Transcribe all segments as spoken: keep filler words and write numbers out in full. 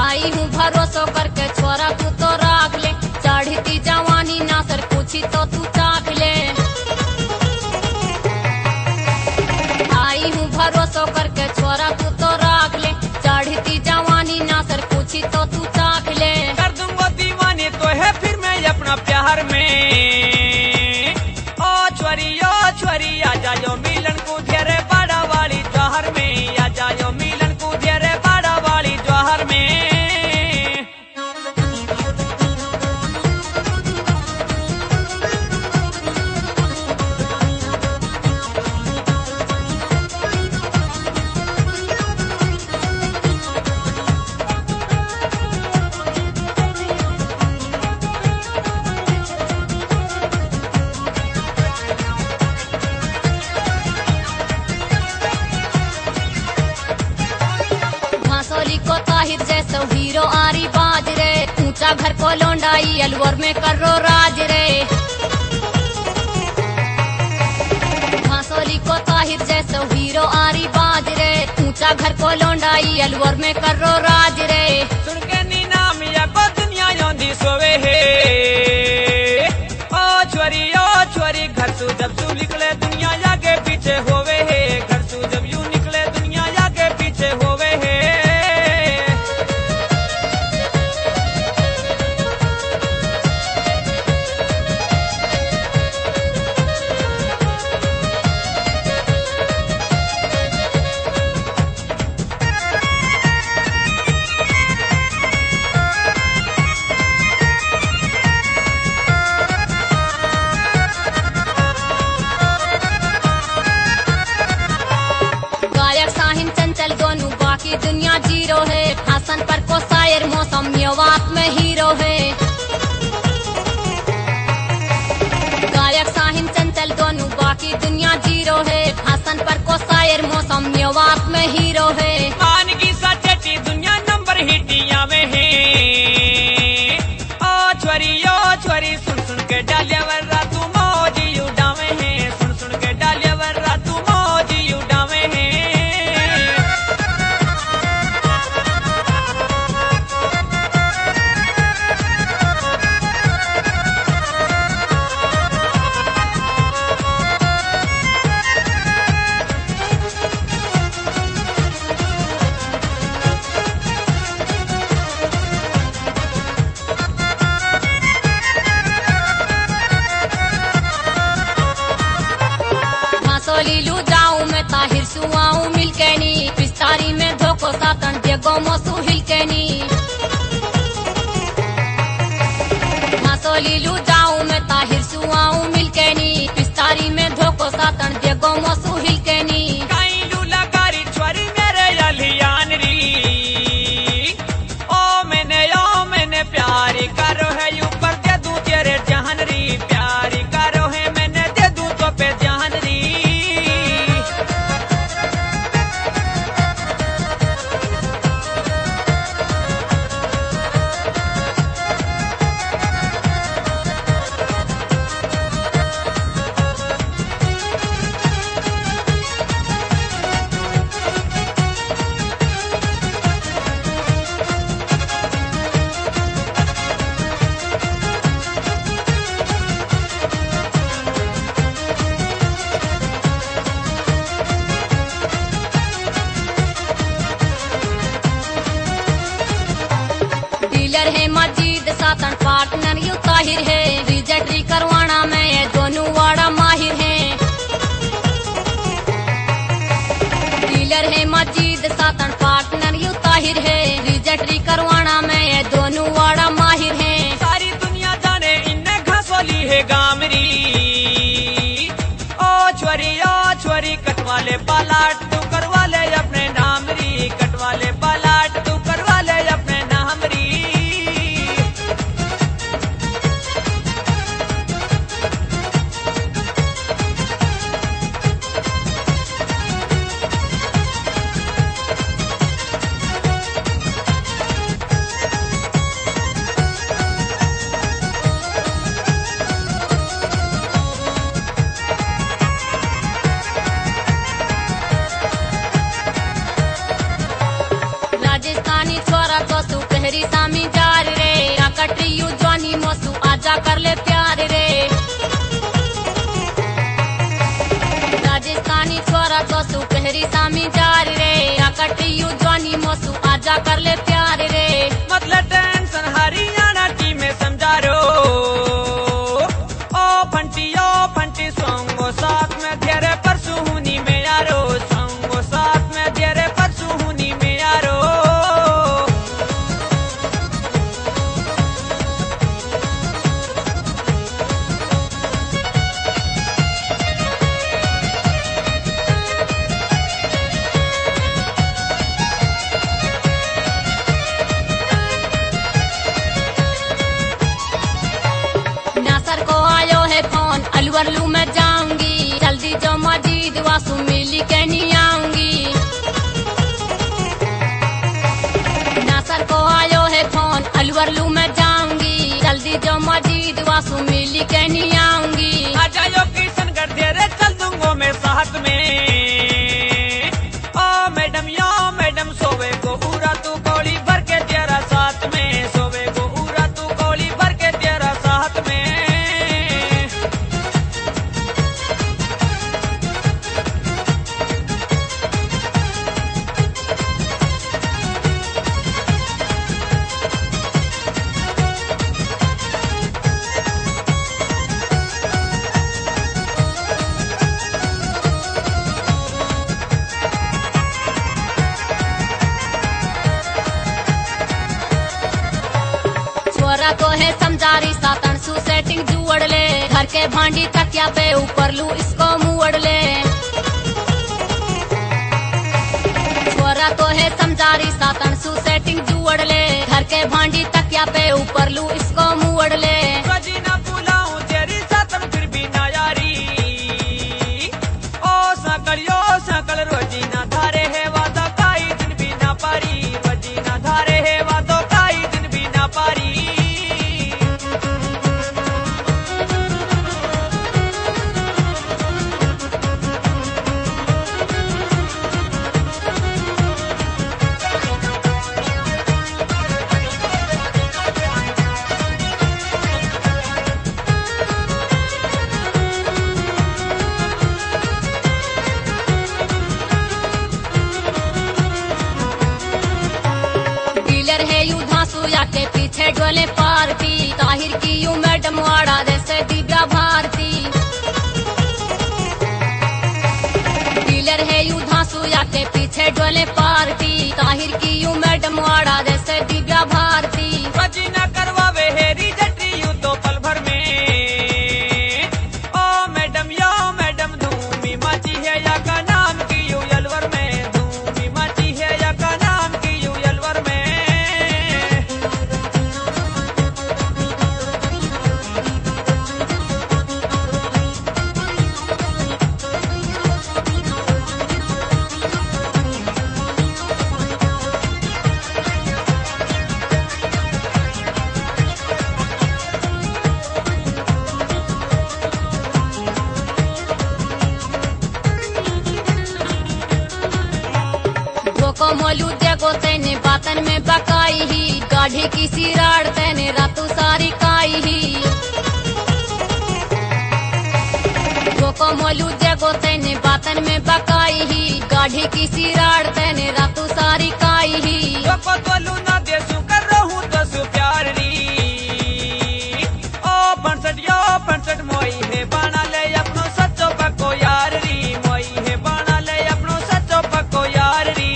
आई हूँ भरोसा करके छोरा तू तो राख ले, चढ़ती जवानी ना सर पूछी तो तू चाख ले। आई हूँ भरोसा करके छोरा तू तो राख ले, चढ़ती जवानी ना सर पूछी तो तू चाख ले। कर दूंगा दीवाने तो है फिर मैं अपना प्यार में। ओ छोरी ओ छोरी आ जाओ मिलन को घेरे बड़ा वाली जौहर में, आ जाओ मिलन को घेरे बड़ा वाली जौहर में। घासोली को ताहिर जैसो हीरो आरी बाज रे, ऊंचा घर को लौंडाई अलवर में करो राज रे। घासोली को ताहिर जैसो हीरो आरी बाज रे, ऊंचा घर को लौंडाई अलवर में करो राज रे। सुन के नी नाम या को दुनिया योंदी सोवे है। ओ छोरी ओ छोरी घर सु जब सु निकले दुनिया आगे पीछे होवे है, घर सु जब यू निकले दुनिया आगे पीछे होवे है। गायक साहिन चंचल दोनों बाकी दुनिया जीरो है, हसन पर को शायर मौसम मेवात में हीरो है। गायक साहिन चंचल दोनों बाकी दुनिया जीरो है, हसन पर को शायर मौसम मेवात में हीरो है। मान की सचटी दुनिया नंबर हिटिया में है। ओ छोरी ओ छोरी सुन सुन के डालिया वर्रा तू मौजी उड़ावे है, सुन सुन के डालिया वर्रा तू मौजी उड़ावे है। घासोली लू जाऊं मैं ताहिर सुआऊं मिलकेनी, पिस्तारी में धोको सातन देगो मोसू हिलकेनी। घासोली लू जाऊं मैं ताहिर सुआऊं मिलकेनी, पिस्तारी में धोको सातन देगो मोसू हिलकेनी। काई लूला कारी छोरी मेरे अलियान री। ओ मैंने ओ मैंने प्यारी करो है ऊपर दे दूं तेरे जहान री, प्यारी करो है मैंने दे दूं तो पे जहान री। डीलर है मजीद सातन पार्टनर यू ताहिर है, रिजल्ट्री करवाना में ये दोनों वाड़ा माहिर है। डीलर है मजीद सातन पार्टनर यू ताहिर है, रिजल्ट्री करवाना में ये दोनों वाड़ा माहिर है। सारी दुनिया जाने इन्ने घासोली है गामरी। ओ छोरी ओ छोरी कटवाले पालाट तू करवाले अपने नाम री, कटवाले पालाट तू करवाले अपने नाम री। आजा कर ले प्यार रे। राजस्थानी छोरा तो सुपहरी सामी जार रे, कटियू जवानी मोसू आजा कर ले प्यार रे। मतलब टेंशन हरियाणा टीम में समझा रो, ओ फंटी ओ फंटी सोंगो साथ में धेरे परसू हुनी में यारो, सोंगो साथ में धेरे परसू हुनी में यारो। नासर को आयो है फोन अलवर लू मैं जाऊंगी, जल्दी जो मजीद वासु मिली के नहीं आऊंगी। नासर को आयो है फोन अलवर लू मैं जाऊंगी, जल्दी जो मजीद वासु मिली के नहीं आऊंगी। आ जाओ किशनगढ़ धेरे चल दूंगो मैं साथ में, ओ मैडम यो मैडम सोवे को पूरा तू कोली भर के तेरा साथ में, सोवे को पूरा तू कोली भर के तेरा साथ में। छोरा को है समझारी सातन सु सेटिंग जुड़ ले, घर के भांडी तकिया पे ऊपर लू इसको मुड़ ले। छोरा को है समझारी सातन सु सेटिंग जुड़ ले, घर के भांडी तकिया पे ऊपर लू इसको मुड़ ले। रोजी ना बुलाऊं तेरी सातन फिर भी ना यारी, ओ सकल यो सकल रोजी ना धारे है वादा काई दिन भी ना पारी, रोजी ना धारे है वादा काई दिन भी ना पारी। डीलर है यू धांसू या के पीछे डोले पार्टी, ताहिर की यू मैडम वाड़ा जैसे दिव्या भारती। डीलर है यू धांसू या के पीछे डोले पार्टी, ताहिर की यू मैडम वाड़ा जैसे दिव्या भारती। रोजी ना करवावे हेरी जटी यू तो पल भर में, ओ मैडम यो मैडम धूमी मची है या का नाम की यू अलवर में, धूमी मची है या का नाम की यू अलवर में। को मोलू जगो तेने बातन में बकाई ही, गाढ़ी की सिराड़ तेने रातू सारी काई ही। को मोलू जगो तेने बातन में बकाई ही, गाढ़ी की सिराड़ तेने रातू सारी काई ही। को तोलू ना देसू कर रहूं दसू प्यार री, ओ पंसठ यो पंसठ मोई है बाना ले अपनो सच्चो पक्को यार री, मोई है बाना ले अपनो सच्चो पक्को यार री।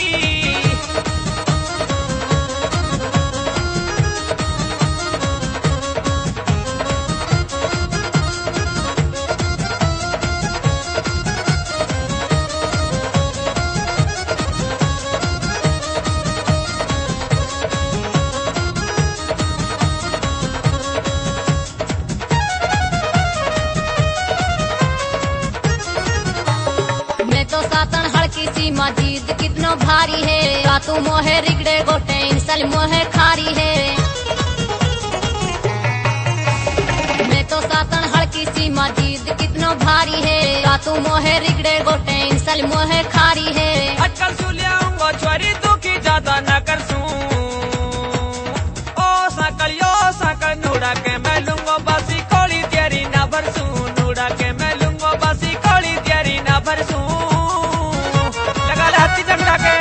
मजीद कितनो भारी है, रातू मोहे रिगड़े गोटे इंसल मोहे खारी है। मैं तो सातन हड़की सी मजीद कितनो भारी है, रातू मोहे रिगड़े गोटे इंसल मोहे खारी है। अटकल सू ले आऊंगा छोरी दुखी ज्यादा न कर सूं, ओ सकल यो सकल नूड़ा के मैं लूंगा बरसू लगा ले हत्ती डंडा के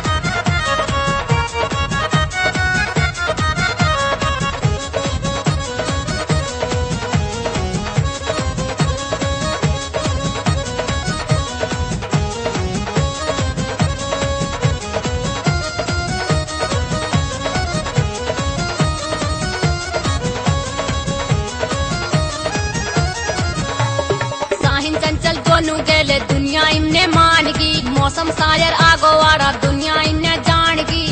साहिन चंचल दोनों गेले दुनिया इन्ने मानगी मौसम सायर आगो वाड़ा दुनिया इन्ने जानगी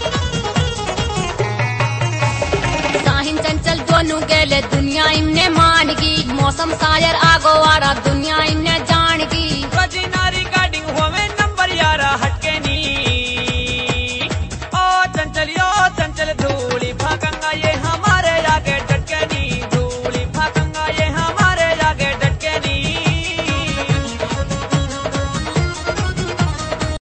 साहिन चंचल दोनों गेले दुनिया इन्ने मानगी मौसम सायर आगो वाड़ा दुनिया इन्ने जानगी नारी गाड़ी होवे नंबर यारा